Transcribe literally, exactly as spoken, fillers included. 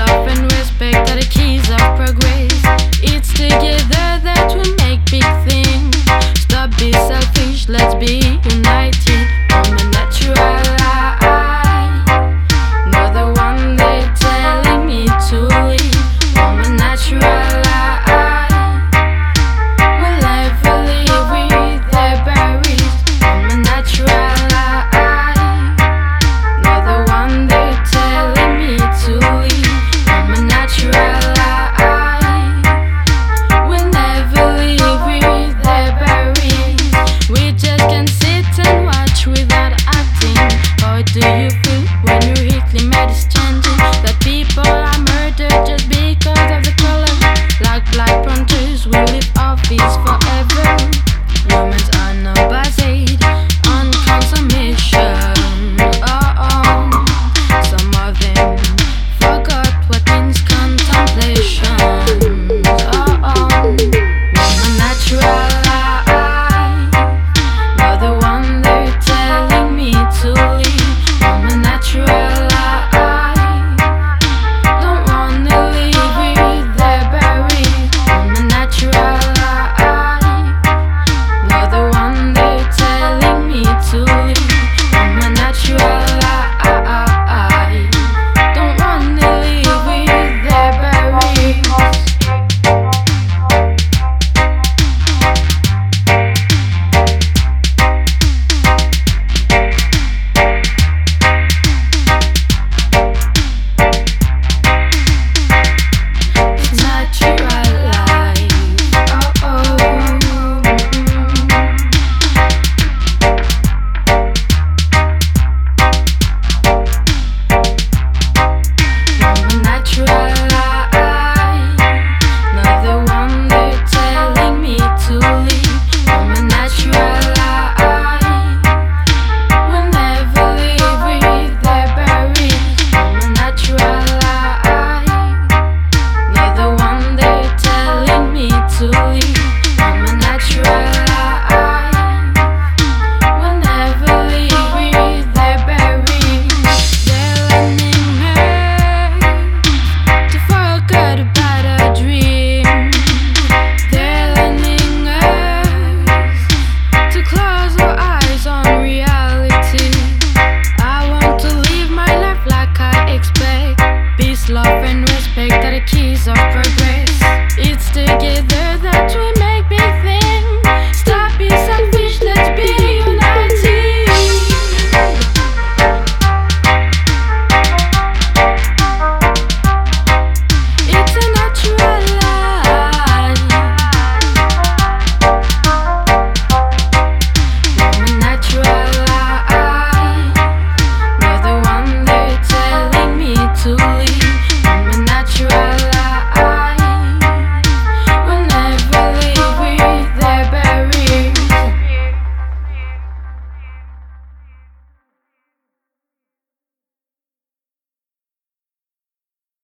love and respect are the keys of progress. It's together that we make big things. Stop being selfish, let's be united on the natural eye. Not the one they're telling me to leave on the natural eye. We'll never live with their berries on the natural eye. Not the one they're telling me to leave on the natural eye. We'll never live with their berries. We just can sit and watch without acting. How do you feel when your weekly med is changing? That people are murdered just because of the color. Like black panthers will live off this forever. Humans are now based on consummation. Oh, oh. Some of them forgot what means contemplation. Oh, oh. Woman natural eye. Not the one they're telling me to leave. Woman natural eye. Don't wanna live with their berries. Woman natural eye. Not the one they're telling me to leave. Woman natural eye. Don't wanna live with their berries. It's natural life. Oh, oh. Woman natural eye. Not the one they're telling me to leave. Woman natural eye. We'll never live with their berries. Woman natural eye. Not the one they're telling me to leave. Woman natural eye. We'll never live with their berries. They're learning her to forget about a dream. They're learning us to close our eyes on reality. I want to live my life like I expect. Peace, love, and respect are the keys of progress.